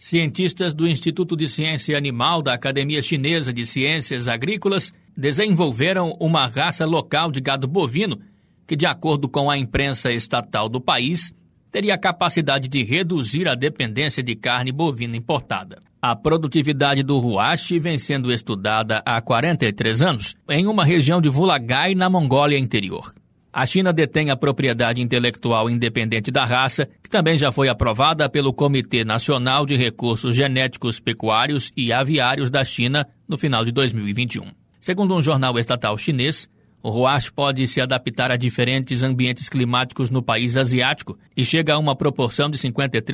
Cientistas do Instituto de Ciência Animal da Academia Chinesa de Ciências Agrícolas desenvolveram uma raça local de gado bovino que, de acordo com a imprensa estatal do país, teria a capacidade de reduzir a dependência de carne bovina importada. A produtividade do Huashi vem sendo estudada há 43 anos em uma região de Vulagai, na Mongólia Interior. A China detém a propriedade intelectual independente da raça, que também já foi aprovada pelo Comitê Nacional de Recursos Genéticos Pecuários e Aviários da China no final de 2021. Segundo um jornal estatal chinês, o Huashi pode se adaptar a diferentes ambientes climáticos no país asiático e chega a uma proporção de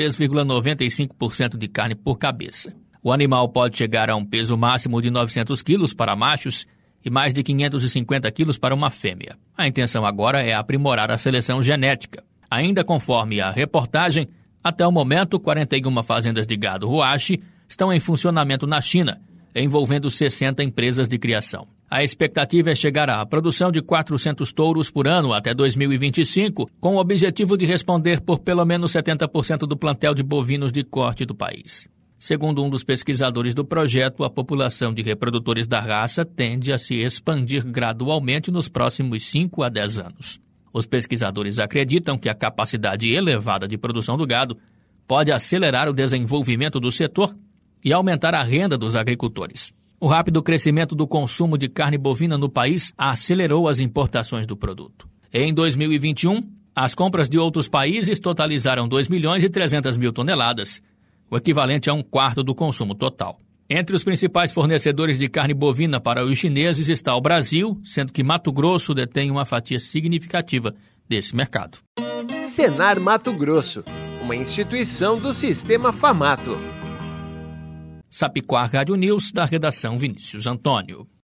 53,95% de carne por cabeça. O animal pode chegar a um peso máximo de 900 quilos para machos e mais de 550 quilos para uma fêmea. A intenção agora é aprimorar a seleção genética. Ainda conforme a reportagem, até o momento, 41 fazendas de gado Huashi estão em funcionamento na China, envolvendo 60 empresas de criação. A expectativa é chegar à produção de 400 touros por ano até 2025, com o objetivo de responder por pelo menos 70% do plantel de bovinos de corte do país. Segundo um dos pesquisadores do projeto, a população de reprodutores da raça tende a se expandir gradualmente nos próximos 5 a 10 anos. Os pesquisadores acreditam que a capacidade elevada de produção do gado pode acelerar o desenvolvimento do setor e aumentar a renda dos agricultores. O rápido crescimento do consumo de carne bovina no país acelerou as importações do produto. Em 2021, as compras de outros países totalizaram 2.300.000 toneladas, o equivalente a 1/4 do consumo total. Entre os principais fornecedores de carne bovina para os chineses está o Brasil, sendo que Mato Grosso detém uma fatia significativa desse mercado. Senar Mato Grosso, uma instituição do Sistema Famato. Sapicó Rádio News, da redação Vinícius Antônio.